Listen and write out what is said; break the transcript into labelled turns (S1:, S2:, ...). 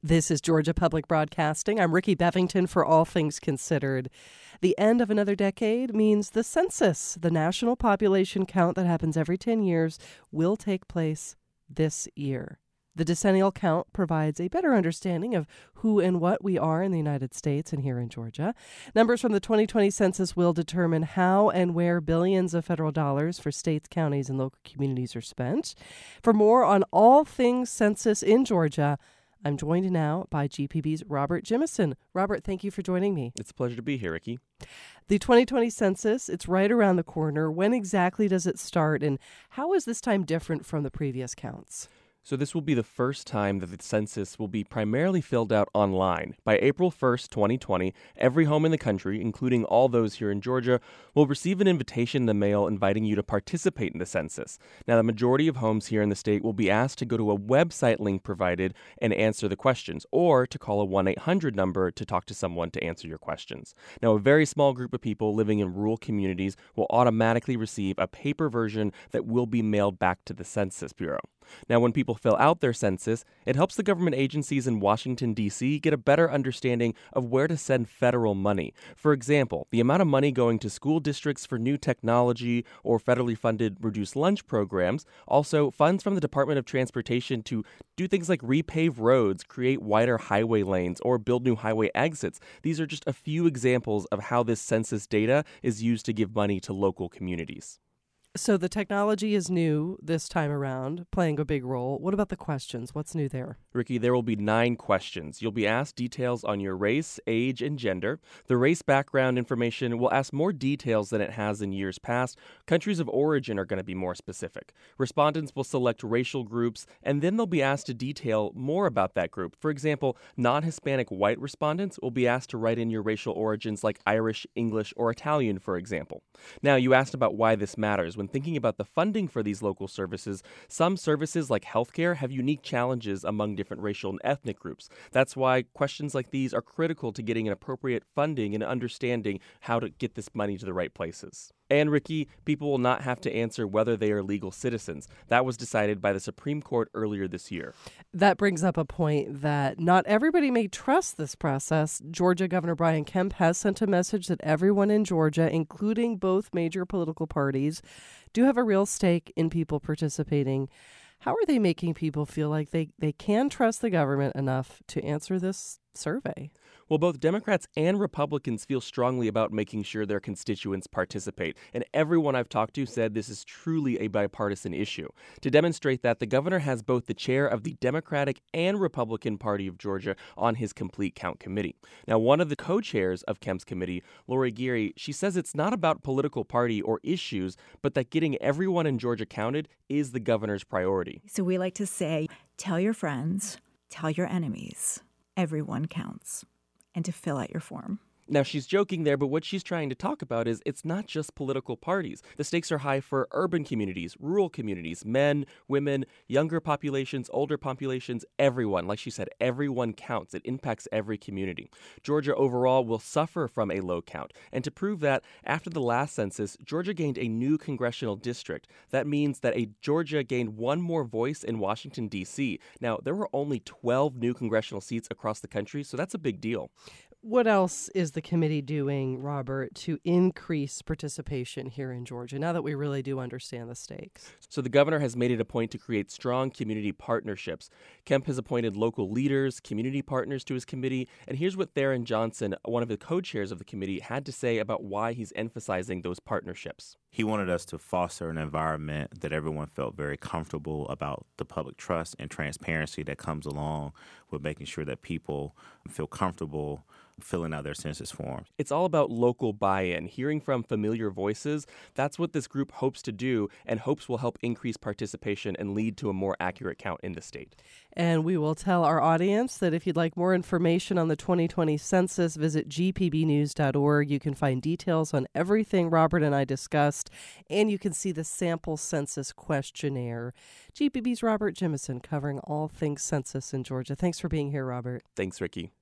S1: This is Georgia Public Broadcasting. I'm Ricky Bevington for All Things Considered. The end of another decade means the census, the national population count that happens every 10 years, will take place this year. The decennial count provides a better understanding of who and what we are in the United States and here in Georgia. Numbers from the 2020 census will determine how and where billions of federal dollars for states, counties, and local communities are spent. For more on all things census in Georgia, I'm joined now by GPB's Robert Jimison. Robert, thank you for joining me.
S2: It's a pleasure to be here, Ricky.
S1: The 2020 census, it's right around the corner. When exactly does it start, and how is this time different from the previous counts?
S2: So this will be the first time that the census will be primarily filled out online. By April 1st, 2020, every home in the country, including all those here in Georgia, will receive an invitation in the mail inviting you to participate in the census. Now, the majority of homes here in the state will be asked to go to a website link provided and answer the questions, or to call a 1-800 number to talk to someone to answer your questions. Now, a very small group of people living in rural communities will automatically receive a paper version that will be mailed back to the Census Bureau. Now, when people fill out their census, it helps the government agencies in Washington, D.C. get a better understanding of where to send federal money. For example, the amount of money going to school districts for new technology or federally funded reduced lunch programs, also funds from the Department of Transportation to do things like repave roads, create wider highway lanes, or build new highway exits. These are just a few examples of how this census data is used to give money to local communities.
S1: So the technology is new this time around, playing a big role. What about the questions? What's new there?
S2: Ricky, there will be 9 questions. You'll be asked details on your race, age, and gender. The race background information will ask more details than it has in years past. Countries of origin are going to be more specific. Respondents will select racial groups, and then they'll be asked to detail more about that group. For example, non-Hispanic white respondents will be asked to write in your racial origins like Irish, English, or Italian, for example. Now, you asked about why this matters. When thinking about the funding for these local services, some services like healthcare have unique challenges among different racial and ethnic groups. That's why questions like these are critical to getting an appropriate funding and understanding how to get this money to the right places. And Ricky, people will not have to answer whether they are legal citizens. That was decided by the Supreme Court earlier this year.
S1: That brings up a point that not everybody may trust this process. Georgia Governor Brian Kemp has sent a message that everyone in Georgia, including both major political parties, do have a real stake in people participating. How are they making people feel like they can trust the government enough to answer this survey?
S2: Well, both Democrats and Republicans feel strongly about making sure their constituents participate, and everyone I've talked to said this is truly a bipartisan issue. To demonstrate that, the governor has both the chair of the Democratic and Republican Party of Georgia on his Complete Count committee. Now, one of the co-chairs of Kemp's committee, Lori Geary, she says it's not about political party or issues, but that getting everyone in Georgia counted is the governor's priority.
S3: So we like to say, tell your friends, tell your enemies, everyone counts, and to fill out your form.
S2: Now, she's joking there, but what she's trying to talk about is it's not just political parties. The stakes are high for urban communities, rural communities, men, women, younger populations, older populations, everyone. Like she said, everyone counts. It impacts every community. Georgia overall will suffer from a low count. And to prove that, after the last census, Georgia gained a new congressional district. That means that Georgia gained one more voice in Washington, D.C. Now, there were only 12 new congressional seats across the country, so that's a big deal.
S1: What else is the committee doing, Robert, to increase participation here in Georgia, now that we really do understand the stakes?
S2: So the governor has made it a point to create strong community partnerships. Kemp has appointed local leaders, community partners to his committee, and here's what Theron Johnson, one of the co-chairs of the committee, had to say about why he's emphasizing those partnerships.
S4: He wanted us to foster an environment that everyone felt very comfortable about, the public trust and transparency that comes along with making sure that people feel comfortable filling out their census forms.
S2: It's all about local buy-in, hearing from familiar voices. That's what this group hopes to do, and hopes will help increase participation and lead to a more accurate count in the state.
S1: And we will tell our audience that if you'd like more information on the 2020 census, visit gpbnews.org. You can find details on everything Robert and I discussed, and you can see the sample census questionnaire. GPB's Robert Jimison covering all things census in Georgia. Thanks for being here, Robert.
S2: Thanks, Ricky.